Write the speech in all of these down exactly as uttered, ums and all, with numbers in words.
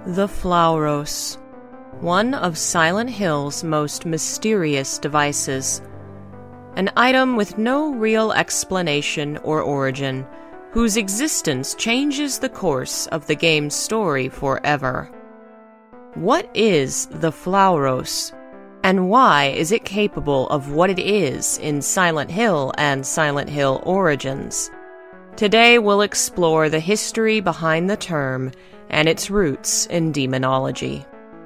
The Flauros, one of Silent Hill's most mysterious devices. An item with no real explanation or origin, whose existence changes the course of the game's story forever. What is the Flauros, and why is it capable of what it is in Silent Hill and Silent Hill Origins? Today we'll explore the history behind the term and its roots in demonology.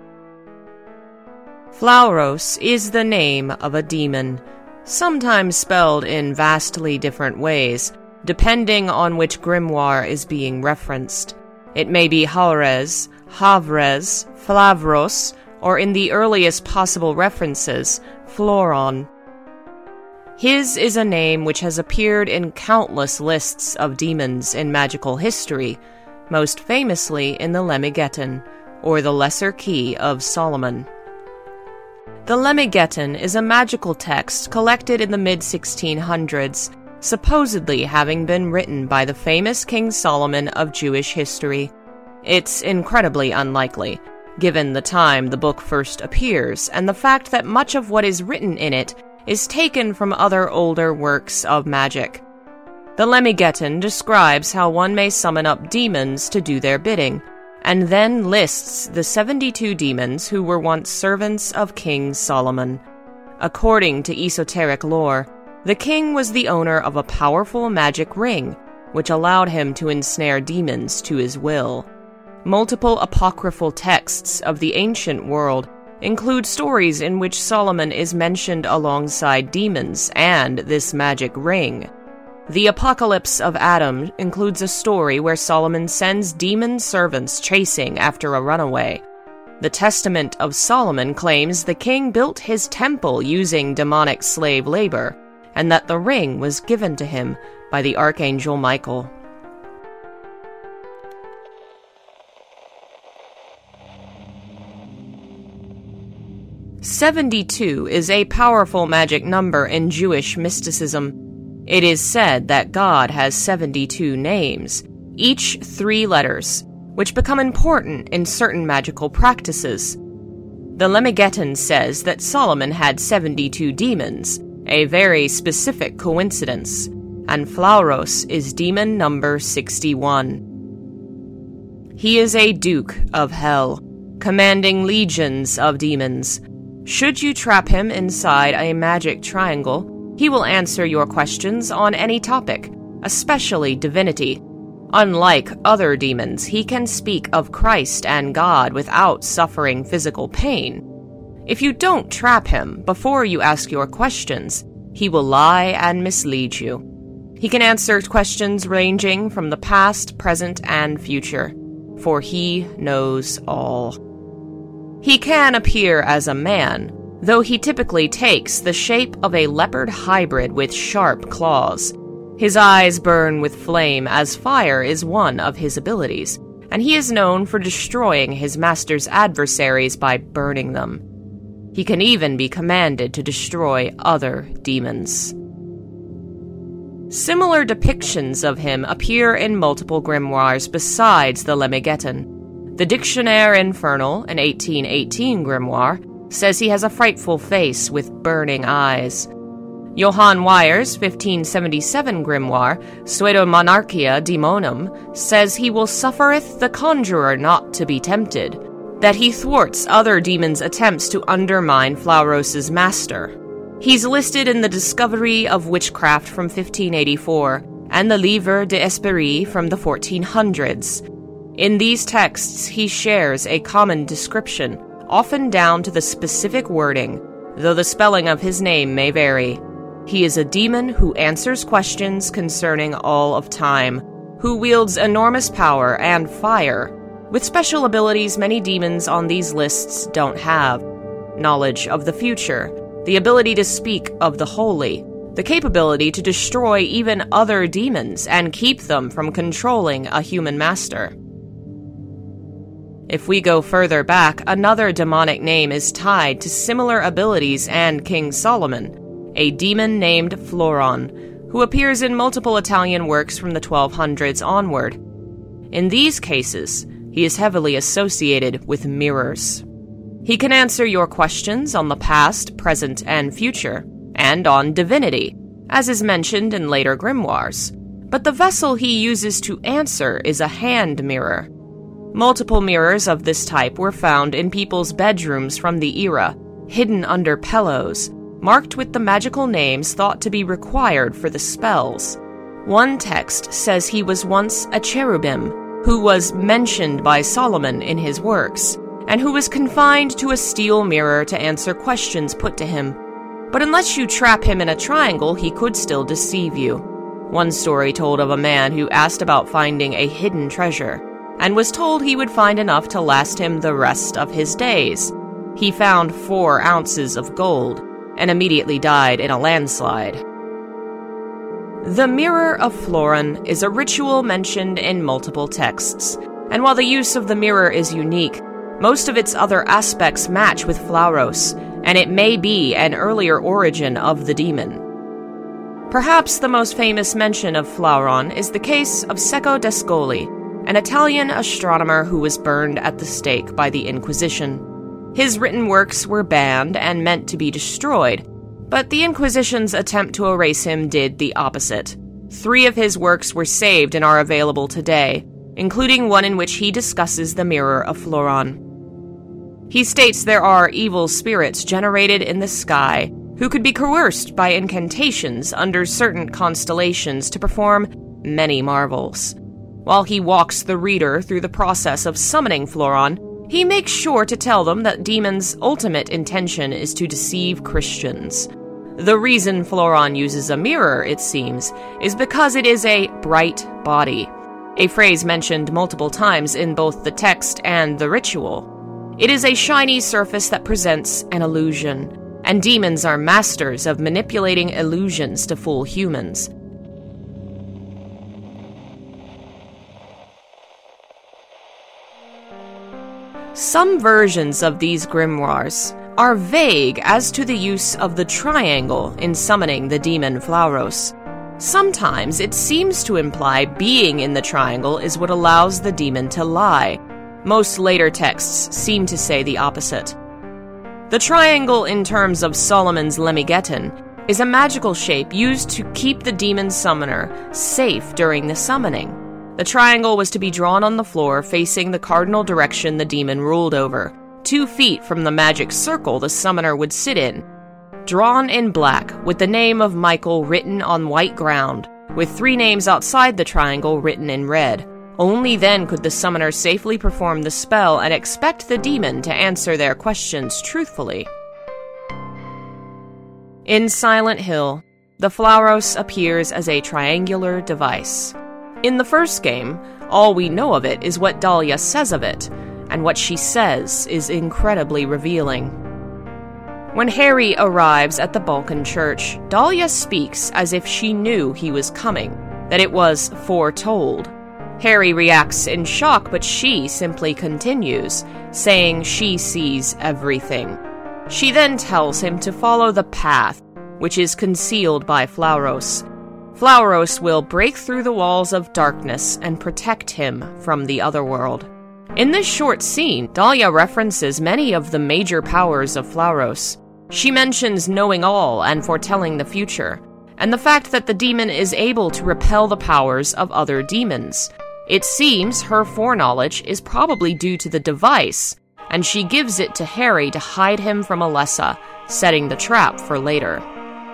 Flauros is the name of a demon, sometimes spelled in vastly different ways, depending on which grimoire is being referenced. It may be Haurez, Havrez, Flavros, or in the earliest possible references, Floron. His is a name which has appeared in countless lists of demons in magical history, most famously in the Lemegeton, or the Lesser Key of Solomon. The Lemegeton is a magical text collected in the mid sixteen hundreds, supposedly having been written by the famous King Solomon of Jewish history. It's incredibly unlikely, given the time the book first appears and the fact that much of what is written in it is taken from other older works of magic. The Lemegeton describes how one may summon up demons to do their bidding, and then lists the seventy-two demons who were once servants of King Solomon. According to esoteric lore, the king was the owner of a powerful magic ring, which allowed him to ensnare demons to his will. Multiple apocryphal texts of the ancient world include stories in which Solomon is mentioned alongside demons and this magic ring. The Apocalypse of Adam includes a story where Solomon sends demon servants chasing after a runaway. The Testament of Solomon claims the king built his temple using demonic slave labor, and that the ring was given to him by the Archangel Michael. seventy-two is a powerful magic number in Jewish mysticism. It is said that God has seventy-two names, each three letters, which become important in certain magical practices. The Lemegeton says that Solomon had seventy-two demons, a very specific coincidence, and Flauros is demon number sixty-one. He is a duke of hell, commanding legions of demons. Should you trap him inside a magic triangle, he will answer your questions on any topic, especially divinity. Unlike other demons, he can speak of Christ and God without suffering physical pain. If you don't trap him before you ask your questions, he will lie and mislead you. He can answer questions ranging from the past, present, and future, for he knows all. He can appear as a man, though he typically takes the shape of a leopard hybrid with sharp claws. His eyes burn with flame, as fire is one of his abilities, and he is known for destroying his master's adversaries by burning them. He can even be commanded to destroy other demons. Similar depictions of him appear in multiple grimoires besides the Lemegeton. The Dictionnaire Infernal, an eighteen eighteen grimoire, says he has a frightful face with burning eyes. Johann Weyer's fifteen seventy-seven grimoire, Pseudomonarchia Demonum, says he will suffereth the conjurer not to be tempted, that he thwarts other demons' attempts to undermine Flauros's master. He's listed in the Discovery of Witchcraft from fifteen eighty-four and the Livre d'Esprit from the fourteen hundreds. In these texts, he shares a common description, often down to the specific wording, though the spelling of his name may vary. He is a demon who answers questions concerning all of time, who wields enormous power and fire, with special abilities many demons on these lists don't have: knowledge of the future, the ability to speak of the holy, the capability to destroy even other demons and keep them from controlling a human master. If we go further back, another demonic name is tied to similar abilities and King Solomon, a demon named Floron, who appears in multiple Italian works from the twelve hundreds onward. In these cases, He is heavily associated with mirrors. He can answer your questions on the past, present, and future, and on divinity, as is mentioned in later grimoires. But the vessel he uses to answer is a hand mirror. Multiple mirrors of this type were found in people's bedrooms from the era, hidden under pillows, marked with the magical names thought to be required for the spells. One text says he was once a cherubim, who was mentioned by Solomon in his works, and who was confined to a steel mirror to answer questions put to him. But unless you trap him in a triangle, he could still deceive you. One story told of a man who asked about finding a hidden treasure, and was told he would find enough to last him the rest of his days. He found four ounces of gold, and immediately died in a landslide. The Mirror of Florôn is a ritual mentioned in multiple texts, and while the use of the mirror is unique, most of its other aspects match with Flauros, and it may be an earlier origin of the demon. Perhaps the most famous mention of Flauron is the case of Cecco d'Ascoli, an Italian astronomer who was burned at the stake by the Inquisition. His written works were banned and meant to be destroyed, but the Inquisition's attempt to erase him did the opposite. Three of his works were saved and are available today, including one in which he discusses the Mirror of Florôn. He states there are evil spirits generated in the sky who could be coerced by incantations under certain constellations to perform many marvels. While he walks the reader through the process of summoning Florôn, he makes sure to tell them that demons' ultimate intention is to deceive Christians. The reason Florôn uses a mirror, it seems, is because it is a bright body, a phrase mentioned multiple times in both the text and the ritual. It is a shiny surface that presents an illusion, and demons are masters of manipulating illusions to fool humans. Some versions of these grimoires are vague as to the use of the triangle in summoning the demon Flauros. Sometimes it seems to imply being in the triangle is what allows the demon to lie. Most later texts seem to say the opposite. The triangle, in terms of Solomon's Lemmigeddon, is a magical shape used to keep the demon summoner safe during the summoning. The triangle was to be drawn on the floor facing the cardinal direction the demon ruled over, two feet from the magic circle the summoner would sit in. Drawn in black, with the name of Michael written on white ground, with three names outside the triangle written in red. Only then could the summoner safely perform the spell and expect the demon to answer their questions truthfully. In Silent Hill, the Flauros appears as a triangular device. In the first game, all we know of it is what Dahlia says of it, and what she says is incredibly revealing. When Harry arrives at the Balkan Church, Dahlia speaks as if she knew he was coming, that it was foretold. Harry reacts in shock, but she simply continues, saying she sees everything. She then tells him to follow the path, which is concealed by Flauros. Flauros will break through the walls of darkness and protect him from the otherworld. In this short scene, Dahlia references many of the major powers of Flauros. She mentions knowing all and foretelling the future, and the fact that the demon is able to repel the powers of other demons. It seems her foreknowledge is probably due to the device, and she gives it to Harry to hide him from Alessa, setting the trap for later.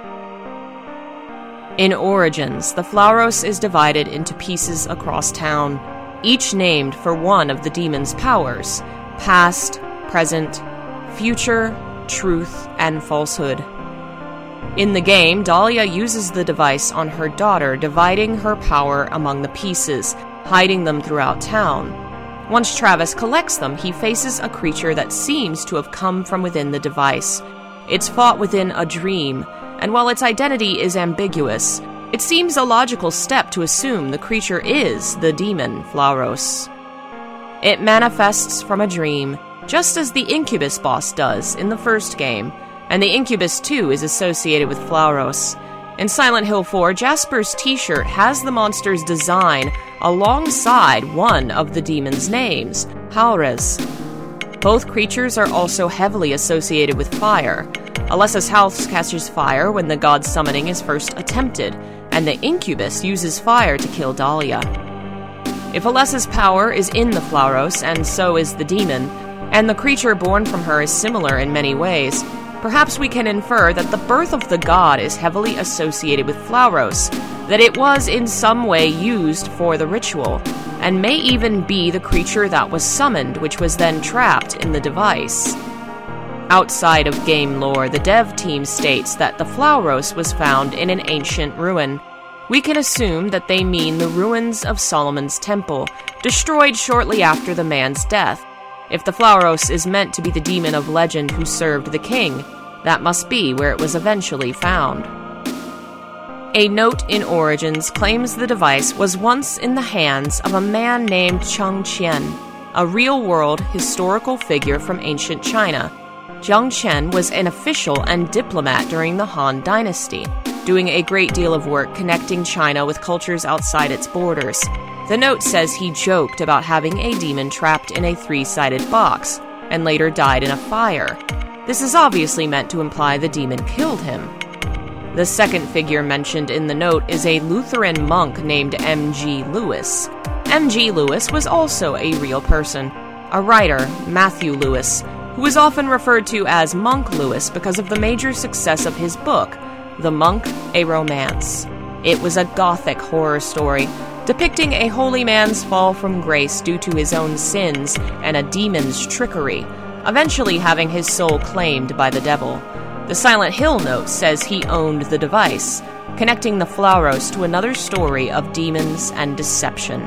In Origins, the Flauros is divided into pieces across town, each named for one of the demon's powers: past, present, future, truth, and falsehood. In the game, Dahlia uses the device on her daughter, dividing her power among the pieces, hiding them throughout town. Once Travis collects them, he faces a creature that seems to have come from within the device. It's fought within a dream, and while its identity is ambiguous, it seems a logical step to assume the creature is the demon Flauros. It manifests from a dream, just as the Incubus boss does in the first game, and the Incubus too is associated with Flauros. In Silent Hill four, Jasper's t-shirt has the monster's design alongside one of the demon's names, Halrez. Both creatures are also heavily associated with fire. Alessa's house catches fire when the god's summoning is first attempted, and the incubus uses fire to kill Dahlia. If Alessa's power is in the Flauros, and so is the demon, and the creature born from her is similar in many ways, perhaps we can infer that the birth of the god is heavily associated with Flauros, that it was in some way used for the ritual, and may even be the creature that was summoned, which was then trapped in the device. Outside of game lore, the dev team states that the Flauros was found in an ancient ruin. We can assume that they mean the ruins of Solomon's temple, destroyed shortly after the man's death. If the Flauros is meant to be the demon of legend who served the king, that must be where it was eventually found. A note in Origins claims the device was once in the hands of a man named Chang Qian, a real-world historical figure from ancient China. Jiang Qian was an official and diplomat during the Han Dynasty, doing a great deal of work connecting China with cultures outside its borders. The note says he joked about having a demon trapped in a three-sided box, and later died in a fire. This is obviously meant to imply the demon killed him. The second figure mentioned in the note is a Lutheran monk named M G Lewis. M G Lewis was also a real person, a writer, Matthew Lewis, who is often referred to as Monk Lewis because of the major success of his book, The Monk, a Romance. It was a gothic horror story, depicting a holy man's fall from grace due to his own sins and a demon's trickery, eventually having his soul claimed by the devil. The Silent Hill note says he owned the device, connecting the Flauros to another story of demons and deception.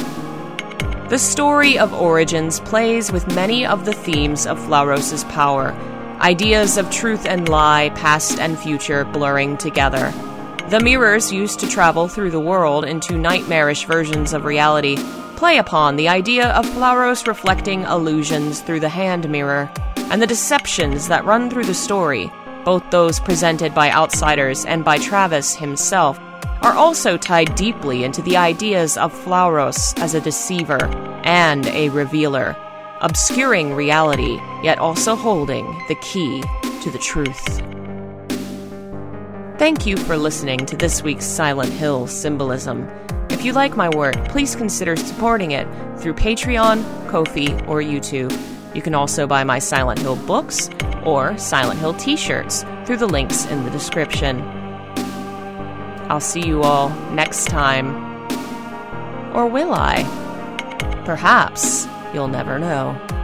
The story of Origins plays with many of the themes of Flauros' power, ideas of truth and lie, past and future blurring together. The mirrors used to travel through the world into nightmarish versions of reality play upon the idea of Flauros reflecting illusions through the hand mirror, and the deceptions that run through the story, both those presented by outsiders and by Travis himself, are also tied deeply into the ideas of Flauros as a deceiver and a revealer, obscuring reality, yet also holding the key to the truth. Thank you for listening to this week's Silent Hill Symbolism. If you like my work, please consider supporting it through Patreon, Ko-fi, or YouTube. You can also buy my Silent Hill books or Silent Hill t-shirts through the links in the description. I'll see you all next time. Or will I? Perhaps you'll never know.